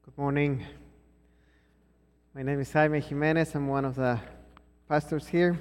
Good morning. My name is Jaime Jimenez. I'm one of the pastors here.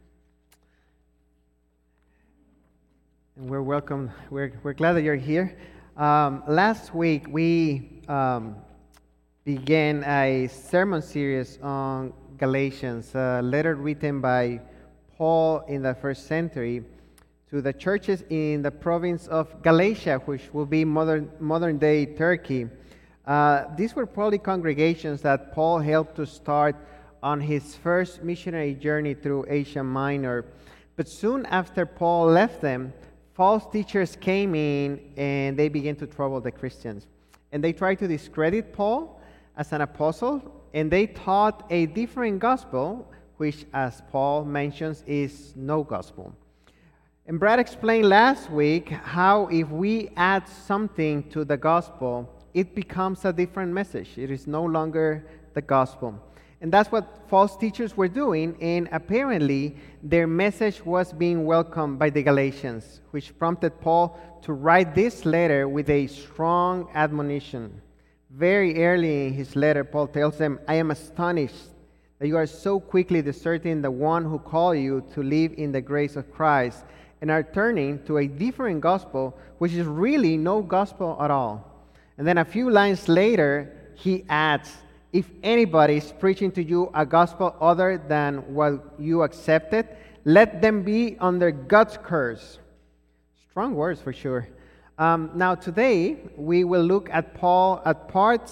And we're welcome. We're glad that you're here. Last week, we began a sermon series on Galatians, a letter written by Paul in the first century to the churches in the province of Galatia, which will be modern-day Turkey. These were probably congregations that Paul helped to start on his first missionary journey through Asia Minor. But soon after Paul left them, false teachers came in and they began to trouble the Christians. And they tried to discredit Paul as an apostle, and they taught a different gospel, which, as Paul mentions, is no gospel. And Brad explained last week how if we add something to the gospel, it becomes a different message. It is no longer the gospel. And that's what false teachers were doing, and apparently their message was being welcomed by the Galatians, which prompted Paul to write this letter with a strong admonition. Very early in his letter, Paul tells them, "I am astonished that you are so quickly deserting the one who called you to live in the grace of Christ and are turning to a different gospel, which is really no gospel at all." And then a few lines later, he adds, "If anybody is preaching to you a gospel other than what you accepted, let them be under God's curse." Strong words for sure. Now today, we will look at part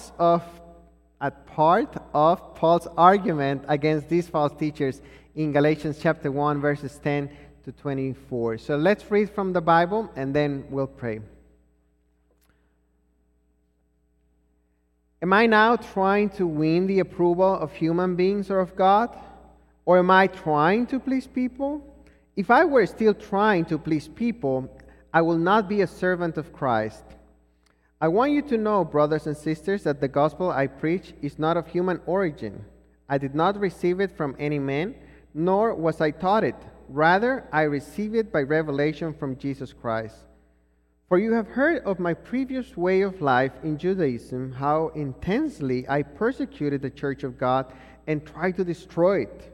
of Paul's argument against these false teachers in Galatians chapter 1, verses 10 to 24. So let's read from the Bible and then we'll pray. Am I now trying to win the approval of human beings or of God? Or am I trying to please people? If I were still trying to please people, I will not be a servant of Christ. I want you to know, brothers and sisters, that the gospel I preach is not of human origin. I did not receive it from any man, nor was I taught it. Rather, I received it by revelation from Jesus Christ. For you have heard of my previous way of life in Judaism, how intensely I persecuted the church of God and tried to destroy it.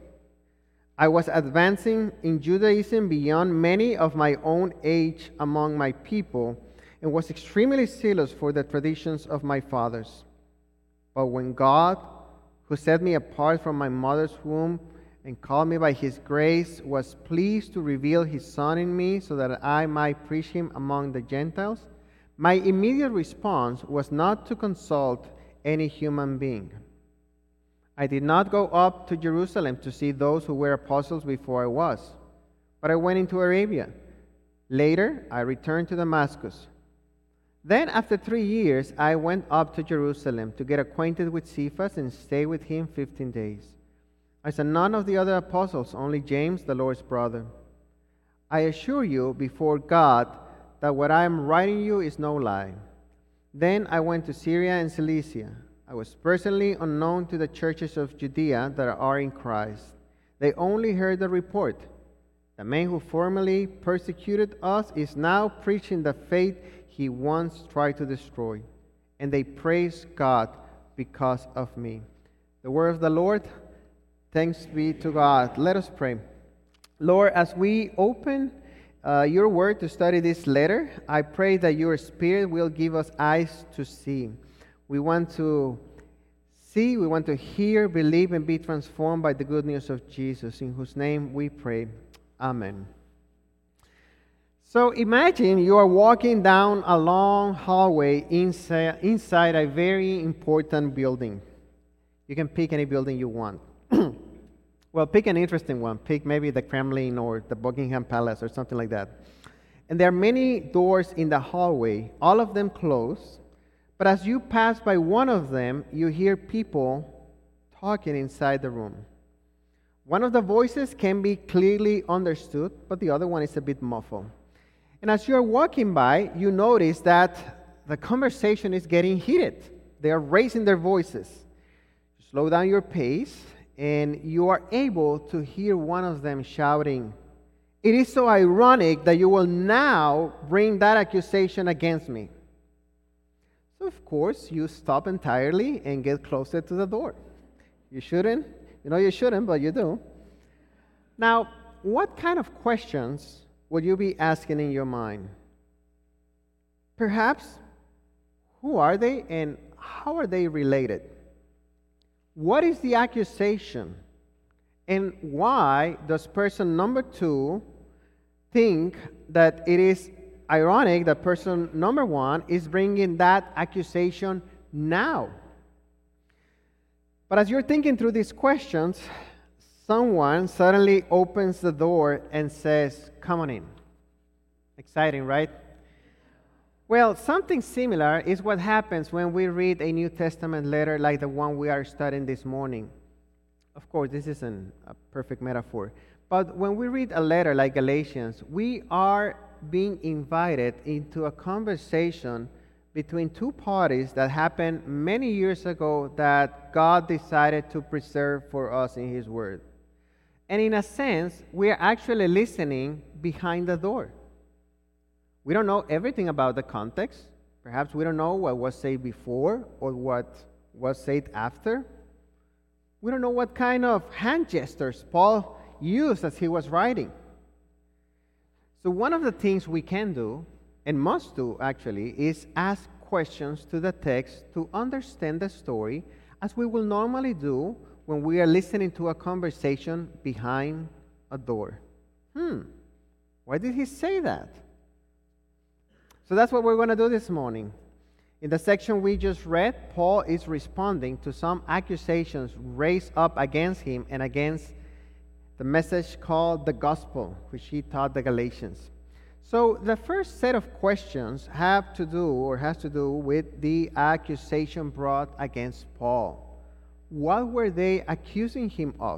I was advancing in Judaism beyond many of my own age among my people, and was extremely zealous for the traditions of my fathers. But when God, who set me apart from my mother's womb and called me by His grace, was pleased to reveal His Son in me so that I might preach Him among the Gentiles, my immediate response was not to consult any human being. I did not go up to Jerusalem to see those who were apostles before I was, but I went into Arabia. Later, I returned to Damascus. Then, after 3 years, I went up to Jerusalem to get acquainted with Cephas and stay with him 15 days. I saw none of the other apostles, only James, the Lord's brother. I assure you before God that what I am writing you is no lie. Then I went to Syria and Cilicia. I was personally unknown to the churches of Judea that are in Christ. They only heard the report. The man who formerly persecuted us is now preaching the faith he once tried to destroy. And they praise God because of me. The word of the Lord. Thanks be to God. Let us pray. Lord, as we open your word to study this letter, I pray that your Spirit will give us eyes to see. We want to see, we want to hear, believe, and be transformed by the good news of Jesus, in whose name we pray. Amen. So imagine you are walking down a long hallway inside a very important building. You can pick any building you want. Well, pick an interesting one. Pick maybe the Kremlin or the Buckingham Palace or something like that. And there are many doors in the hallway, all of them closed. But as you pass by one of them, you hear people talking inside the room. One of the voices can be clearly understood, but the other one is a bit muffled. And as you are walking by, you notice that the conversation is getting heated. They are raising their voices. Slow down your pace, and you are able to hear one of them shouting, "It is so ironic that you will now bring that accusation against me." So, of course, you stop entirely and get closer to the door. You shouldn't. You know you shouldn't, but you do. Now, what kind of questions would you be asking in your mind? Perhaps, who are they and how are they related? What is the accusation? And why does person number 2 think that it is ironic that person number 1 is bringing that accusation now? But as you're thinking through these questions, someone suddenly opens the door and says, "Come on in." Exciting, right? Well, something similar is what happens when we read a New Testament letter like the one we are studying this morning. Of course, this isn't a perfect metaphor. But when we read a letter like Galatians, we are being invited into a conversation between two parties that happened many years ago that God decided to preserve for us in His Word. And in a sense, we are actually listening behind the door. We don't know everything about the context. Perhaps we don't know what was said before or what was said after. We don't know what kind of hand gestures Paul used as he was writing. So one of the things we can do, and must do actually, is ask questions to the text to understand the story, as we will normally do when we are listening to a conversation behind a door. Why did he say that? So that's what we're going to do this morning. In the section we just read, Paul is responding to some accusations raised up against him and against the message called the gospel, which he taught the Galatians. So the first set of questions has to do with the accusation brought against Paul. What were they accusing him of?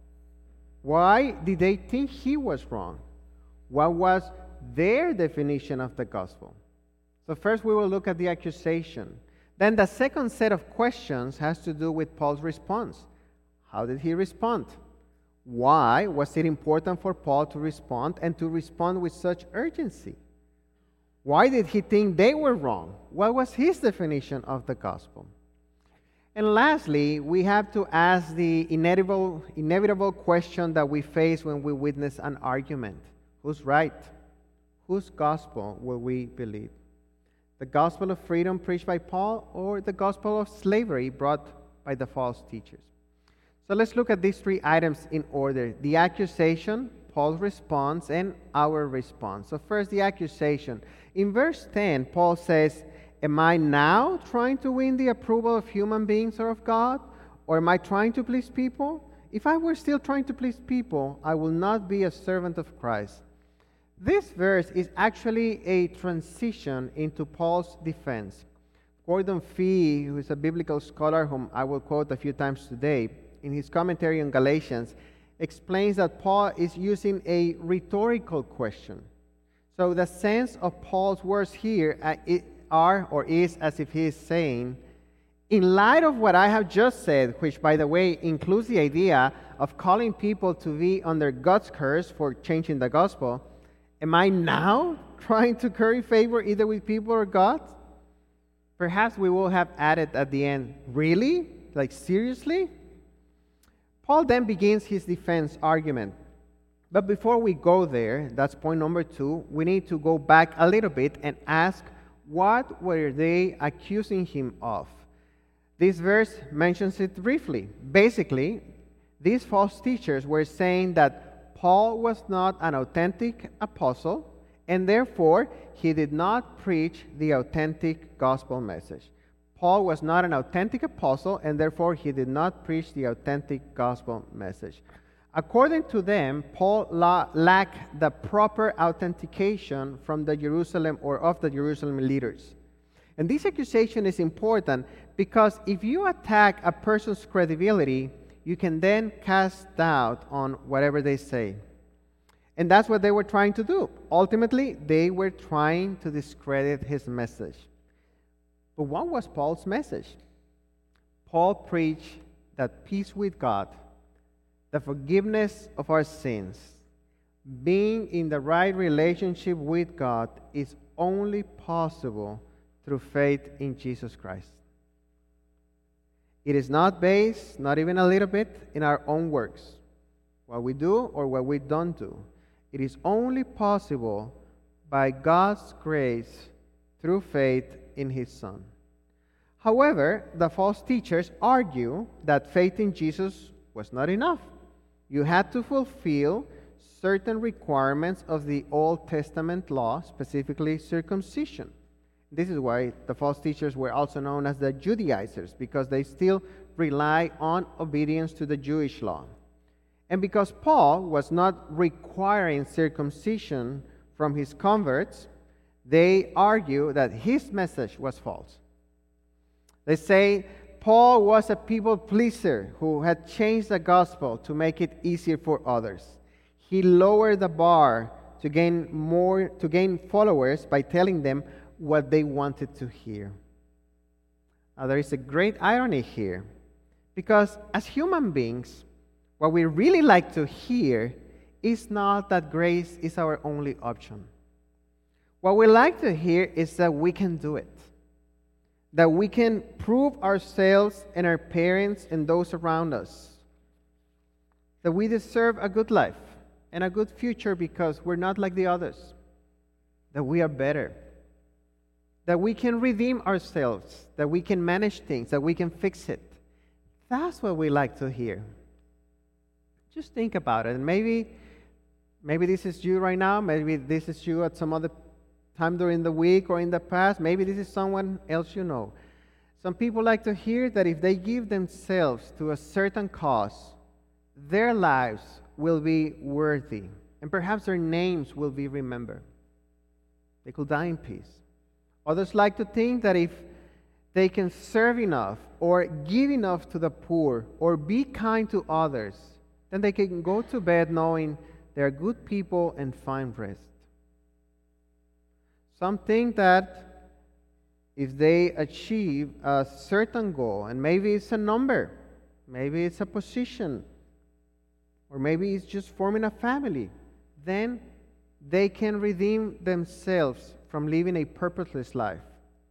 Why did they think he was wrong? What was their definition of the gospel? So first we will look at the accusation. Then the second set of questions has to do with Paul's response. How did he respond? Why was it important for Paul to respond and to respond with such urgency? Why did he think they were wrong? What was his definition of the gospel? And lastly, we have to ask the inevitable question that we face when we witness an argument. Who's right? Whose gospel will we believe? The gospel of freedom preached by Paul or the gospel of slavery brought by the false teachers? So let's look at these three items in order. The accusation, Paul's response, and our response. So first, the accusation. In verse 10, Paul says, "Am I now trying to win the approval of human beings or of God? Or am I trying to please people? If I were still trying to please people, I will not be a servant of Christ." This verse is actually a transition into Paul's defense. Gordon Fee, who is a biblical scholar whom I will quote a few times today, in his commentary on Galatians, explains that Paul is using a rhetorical question. So the sense of Paul's words here is as if he is saying, in light of what I have just said, which by the way includes the idea of calling people to be under God's curse for changing the gospel, am I now trying to curry favor either with people or God? Perhaps we will have added at the end, really? Like seriously? Paul then begins his defense argument. But before we go there, that's point number 2, we need to go back a little bit and ask, what were they accusing him of? This verse mentions it briefly. Basically, these false teachers were saying that Paul was not an authentic apostle, and therefore he did not preach the authentic gospel message. Paul was not an authentic apostle, and therefore he did not preach the authentic gospel message. According to them, Paul lacked the proper authentication from the Jerusalem or of the Jerusalem leaders. And this accusation is important because if you attack a person's credibility, you can then cast doubt on whatever they say. And that's what they were trying to do. Ultimately, they were trying to discredit his message. But what was Paul's message? Paul preached that peace with God, the forgiveness of our sins, being in the right relationship with God is only possible through faith in Jesus Christ. It is not based, not even a little bit, in our own works, what we do or what we don't do. It is only possible by God's grace through faith in His Son. However, the false teachers argue that faith in Jesus was not enough. You had to fulfill certain requirements of the Old Testament law, specifically circumcision. This is why the false teachers were also known as the Judaizers, because they still rely on obedience to the Jewish law. And because Paul was not requiring circumcision from his converts, they argue that his message was false. They say Paul was a people pleaser who had changed the gospel to make it easier for others. He lowered the bar to gain followers by telling them what they wanted to hear. Now, there is a great irony here, because as human beings, what we really like to hear is not that grace is our only option. What we like to hear is that we can do it, that we can prove ourselves and our parents and those around us, that we deserve a good life and a good future because we're not like the others, that we are better, that we can redeem ourselves, that we can manage things, that we can fix it. That's what we like to hear. Just think about it. And maybe this is you right now. Maybe this is you at some other time during the week or in the past. Maybe this is someone else you know. Some people like to hear that if they give themselves to a certain cause, their lives will be worthy, and perhaps their names will be remembered. They could die in peace. Others like to think that if they can serve enough or give enough to the poor or be kind to others, then they can go to bed knowing they are good people and find rest. Some think that if they achieve a certain goal, and maybe it's a number, maybe it's a position, or maybe it's just forming a family, then they can redeem themselves from living a purposeless life.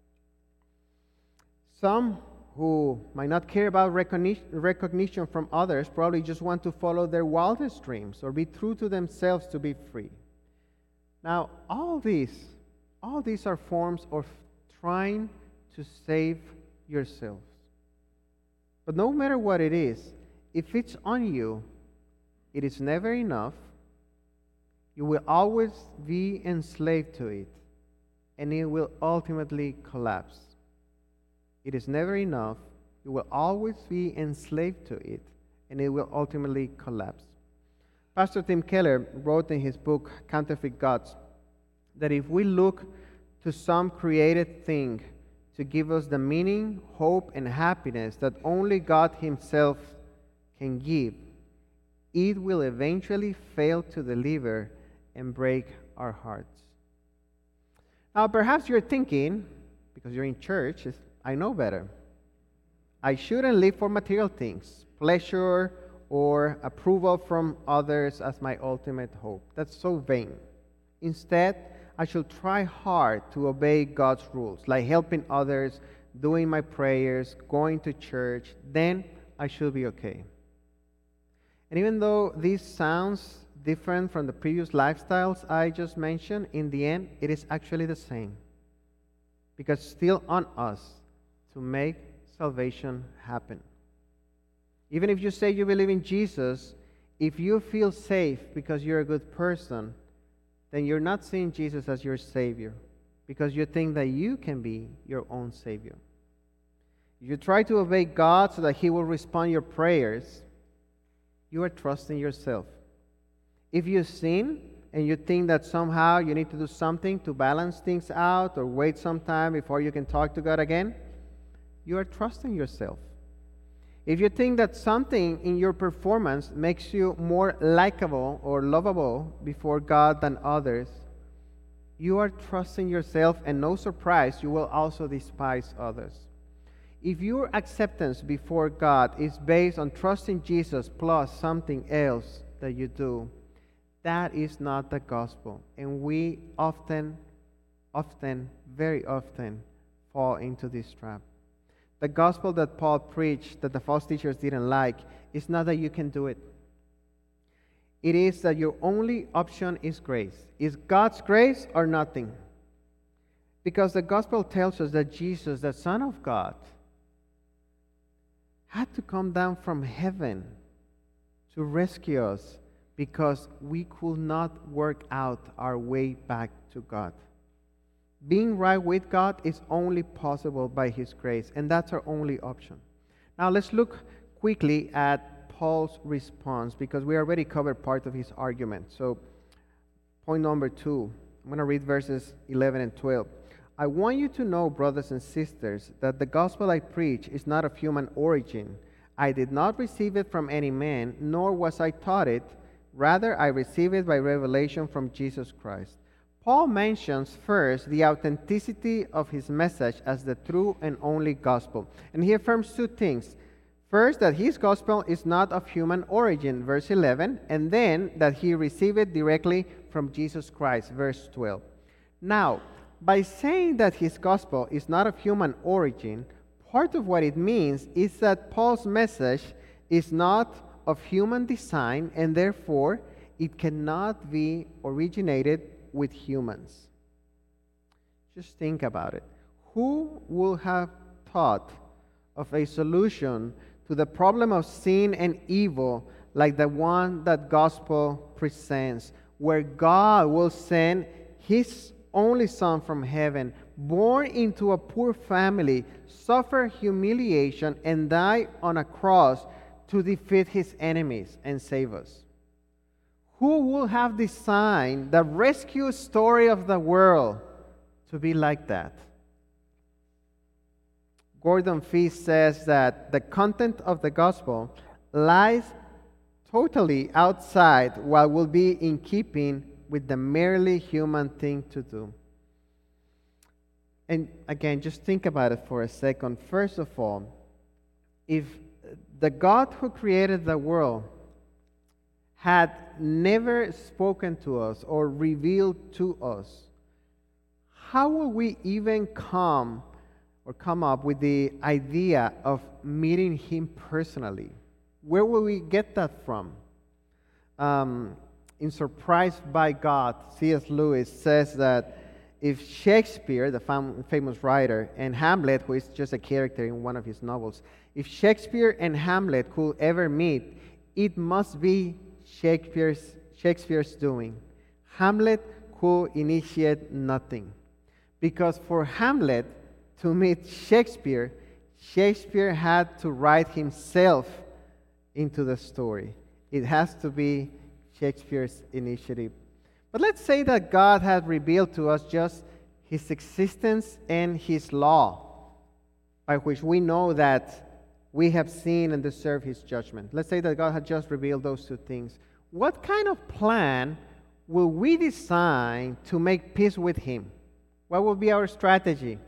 Some who might not care about recognition from others probably just want to follow their wildest dreams or be true to themselves to be free. Now, all these are forms of trying to save yourselves. But no matter what it is, if it's on you, it is never enough. You will always be enslaved to it, and it will ultimately collapse. It is never enough. You will always be enslaved to it, and it will ultimately collapse. Pastor Tim Keller wrote in his book, Counterfeit Gods, that if we look to some created thing to give us the meaning, hope, and happiness that only God Himself can give, it will eventually fail to deliver and break our hearts. Now, perhaps you're thinking, because you're in church, I know better. I shouldn't live for material things, pleasure or approval from others as my ultimate hope. That's so vain. Instead, I should try hard to obey God's rules, like helping others, doing my prayers, going to church. Then I should be okay. And even though this sounds different from the previous lifestyles I just mentioned, in the end, it is actually the same. Because it's still on us to make salvation happen. Even if you say you believe in Jesus, if you feel safe because you're a good person, then you're not seeing Jesus as your Savior, because you think that you can be your own Savior. If you try to obey God so that He will respond your prayers, you are trusting yourself. If you sin and you think that somehow you need to do something to balance things out or wait some time before you can talk to God again, you are trusting yourself. If you think that something in your performance makes you more likable or lovable before God than others, you are trusting yourself, and no surprise, you will also despise others. If your acceptance before God is based on trusting Jesus plus something else that you do, that is not the gospel. And we often, very often, fall into this trap. The gospel that Paul preached that the false teachers didn't like is not that you can do it. It is that your only option is grace. Is God's grace or nothing? Because the gospel tells us that Jesus, the Son of God, had to come down from heaven to rescue us because we could not work out our way back to God. Being right with God is only possible by His grace, and that's our only option. Now let's look quickly at Paul's response because we already covered part of his argument. So, point number 2, I'm going to read verses 11 and 12. I want you to know, brothers and sisters, that the gospel I preach is not of human origin. I did not receive it from any man, nor was I taught it. Rather, I received it by revelation from Jesus Christ. Paul mentions first the authenticity of his message as the true and only gospel. And he affirms two things. First, that his gospel is not of human origin, verse 11, and then that he received it directly from Jesus Christ, verse 12. Now, by saying that his gospel is not of human origin, part of what it means is that Paul's message is not of human design, and therefore it cannot be originated with humans. Just think about it. Who would have thought of a solution to the problem of sin and evil like the one that gospel presents, where God will send His only Son from heaven, born into a poor family, suffer humiliation, and die on a cross to defeat His enemies and save us? Who would have designed the rescue story of the world to be like that? Gordon Fee says that the content of the gospel lies totally outside what will be in keeping with the merely human thing to do. And again, just think about it for a second. First of all, if the God who created the world had never spoken to us or revealed to us, how will we even come up with the idea of meeting Him personally? Where will we get that from? In Surprised by God, C.S. Lewis says that if Shakespeare, the famous writer, and Hamlet, who is just a character in one of his novels, if Shakespeare and Hamlet could ever meet, it must be Shakespeare's doing. Hamlet could initiate nothing. Because for Hamlet to meet Shakespeare, Shakespeare had to write himself into the story. It has to be Shakespeare's initiative. But let's say that God had revealed to us just His existence and His law, by which we know that we have seen and deserve His judgment. Let's say that God had just revealed those two things. What kind of plan will we design to make peace with Him? What will be our strategy?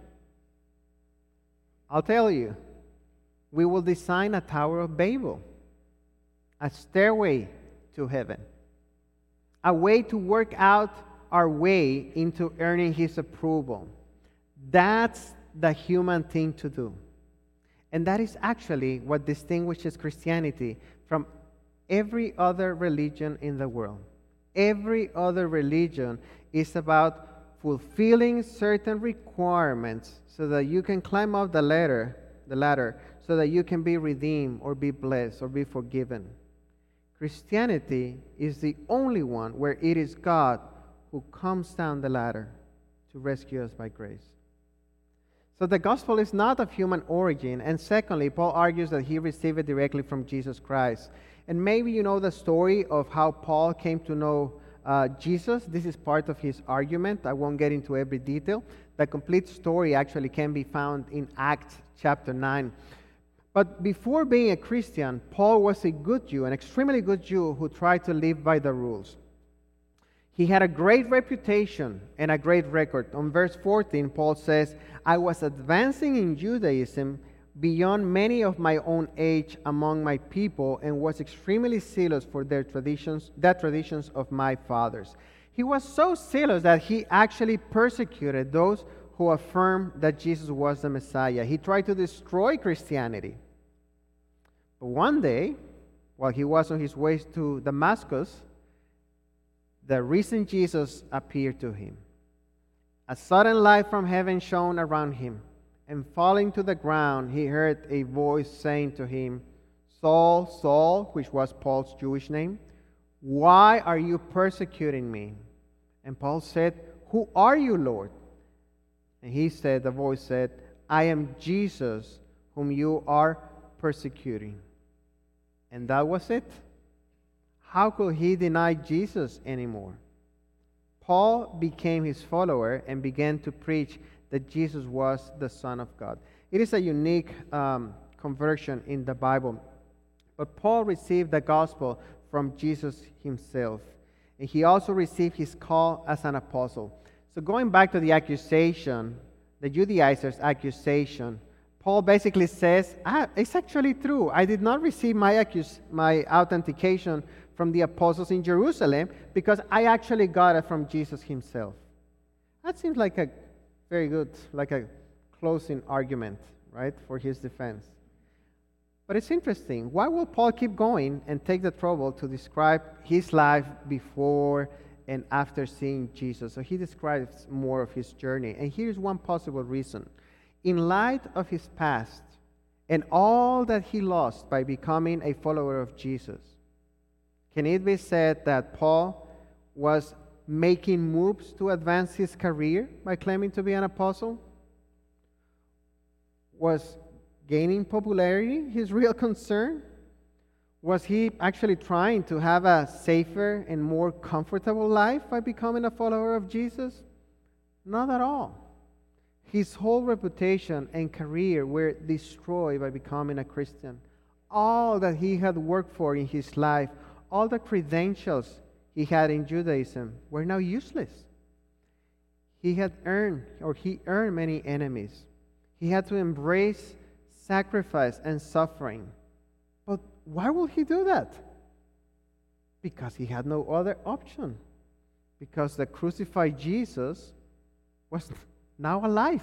I'll tell you. We will design a Tower of Babel, a stairway to heaven, a way to work out our way into earning His approval. That's the human thing to do. And that is actually what distinguishes Christianity from every other religion in the world. Every other religion is about fulfilling certain requirements so that you can climb up the ladder, so that you can be redeemed or be blessed or be forgiven. Christianity is the only one where it is God who comes down the ladder to rescue us by grace. So the gospel is not of human origin. And secondly, Paul argues that he received it directly from Jesus Christ. And maybe you know the story of how Paul came to know Jesus. This is part of his argument. I won't get into every detail. The complete story actually can be found in Acts chapter 9. But before being a Christian, Paul was a good Jew, an extremely good Jew who tried to live by the rules. He had a great reputation and a great record. On verse 14, Paul says, I was advancing in Judaism beyond many of my own age among my people and was extremely zealous for the traditions of my fathers. He was so zealous that he actually persecuted those who affirmed that Jesus was the Messiah. He tried to destroy Christianity. But one day, while he was on his way to Damascus, the risen Jesus appeared to him. A sudden light from heaven shone around him, and falling to the ground, he heard a voice saying to him, Saul, Saul, which was Paul's Jewish name, why are you persecuting me? And Paul said, Who are you, Lord? And the voice said, I am Jesus, whom you are persecuting. And that was it. How could he deny Jesus anymore? Paul became his follower and began to preach that Jesus was the Son of God. It is a unique conversion in the Bible. But Paul received the gospel from Jesus himself. And he also received his call as an apostle. So going back to the accusation, the Judaizers' accusation, Paul basically says, it's actually true. I did not receive my authentication from the apostles in Jerusalem because I actually got it from Jesus himself. That seems like a very good, like a closing argument, right, for his defense. But it's interesting. Why will Paul keep going and take the trouble to describe his life before and after seeing Jesus? So he describes more of his journey. And here's one possible reason. In light of his past and all that he lost by becoming a follower of Jesus, can it be said that Paul was making moves to advance his career by claiming to be an apostle? Was gaining popularity his real concern? Was he actually trying to have a safer and more comfortable life by becoming a follower of Jesus? Not at all. His whole reputation and career were destroyed by becoming a Christian. All that he had worked for in his life, all the credentials he had in Judaism were now useless. He earned many enemies. He had to embrace sacrifice and suffering. But why would he do that? Because he had no other option. Because the crucified Jesus was now alive.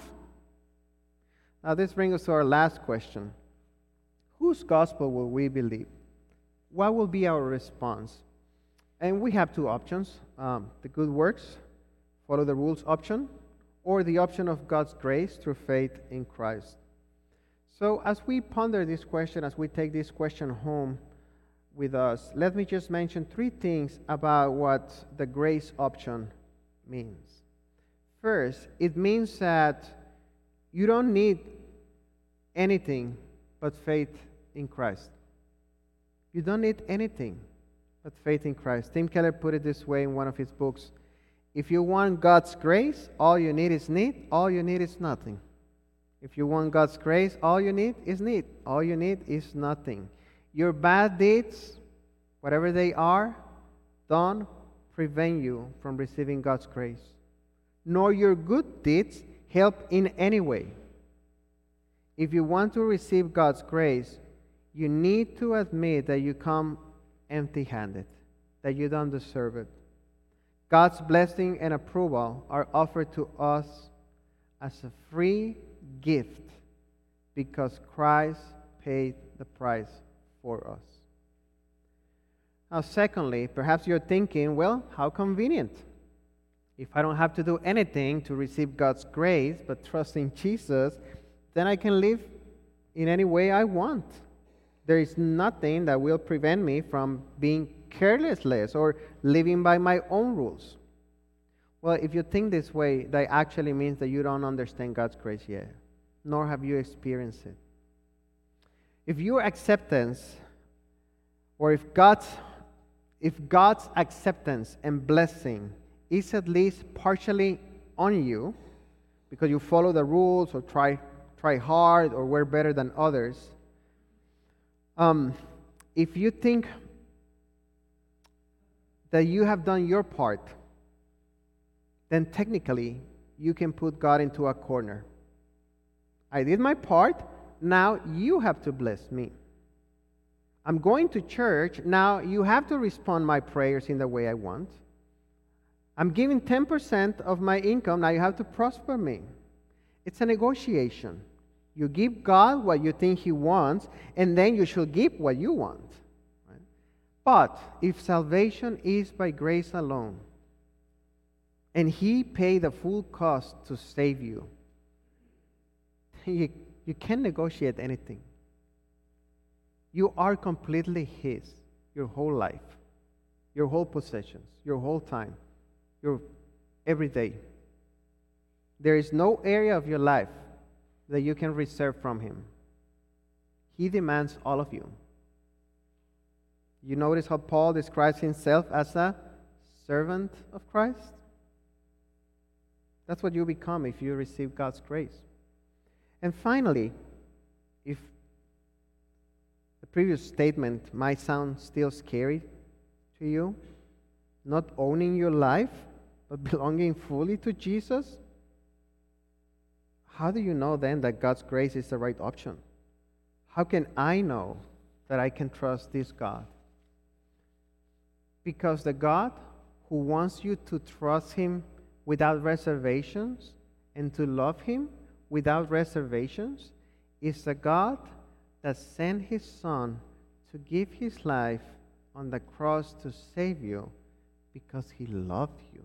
Now this brings us to our last question. Whose gospel will we believe? What will be our response? And we have two options. The good works, follow the rules option, or the option of God's grace through faith in Christ. So as we ponder this question, as we take this question home with us, let me just mention three things about what the grace option means. First, it means that you don't need anything but faith in Christ. You don't need anything but faith in Christ. Tim Keller put it this way in one of his books. If you want God's grace, all you need is need. All you need is nothing. If you want God's grace, all you need is need. All you need is nothing. Your bad deeds, whatever they are, don't prevent you from receiving God's grace. Nor your good deeds help in any way. If you want to receive God's grace, you need to admit that you come empty-handed, that you don't deserve it. God's blessing and approval are offered to us as a free gift because Christ paid the price for us. Now, secondly, perhaps you're thinking, well, how convenient. If I don't have to do anything to receive God's grace but trust in Jesus, then I can live in any way I want. There is nothing that will prevent me from being careless or living by my own rules. Well, if you think this way, that actually means that you don't understand God's grace yet, nor have you experienced it. If your acceptance, or if God's acceptance and blessing is at least partially on you, because you follow the rules or try hard or were better than others, if you think that you have done your part, then technically you can put God into a corner. I did my part, now you have to bless me. I'm going to church, now you have to respond my prayers in the way I want. I'm giving 10% of my income, now you have to prosper me. It's a negotiation. You give God what you think He wants, and then you should give what you want. Right? But if salvation is by grace alone, and He paid the full cost to save you, you can't negotiate anything. You are completely His, your whole life, your whole possessions, your whole time, your every day. There is no area of your life that you can reserve from Him. He demands all of you. You notice how Paul describes himself as a servant of Christ? That's what you become if you receive God's grace. And finally, if the previous statement might sound still scary to you, not owning your life, but belonging fully to Jesus, how do you know then that God's grace is the right option? How can I know that I can trust this God? Because the God who wants you to trust Him without reservations and to love Him without reservations is the God that sent His Son to give His life on the cross to save you because He loved you.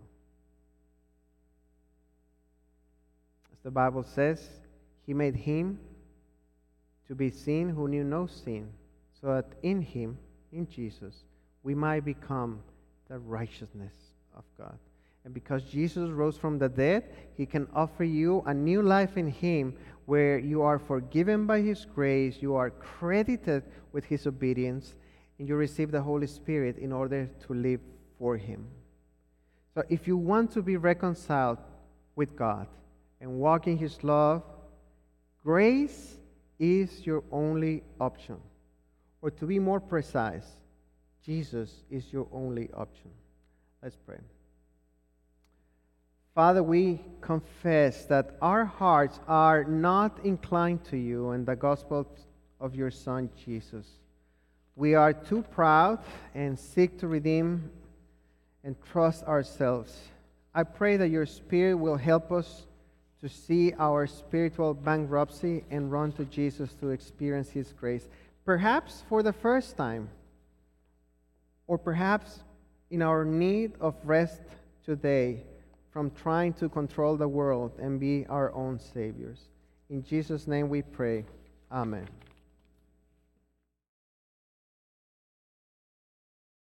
As the Bible says, He made Him to be sin who knew no sin, so that in Him, in Jesus, we might become the righteousness of God. And because Jesus rose from the dead, He can offer you a new life in Him where you are forgiven by His grace, you are credited with His obedience, and you receive the Holy Spirit in order to live for Him. So if you want to be reconciled with God and walk in His love, grace is your only option. Or to be more precise, Jesus is your only option. Let's pray. Father, we confess that our hearts are not inclined to you and the gospel of your Son, Jesus. We are too proud and seek to redeem and trust ourselves. I pray that your Spirit will help us to see our spiritual bankruptcy and run to Jesus to experience His grace, perhaps for the first time, or perhaps in our need of rest today from trying to control the world and be our own saviors. In Jesus' name we pray. Amen.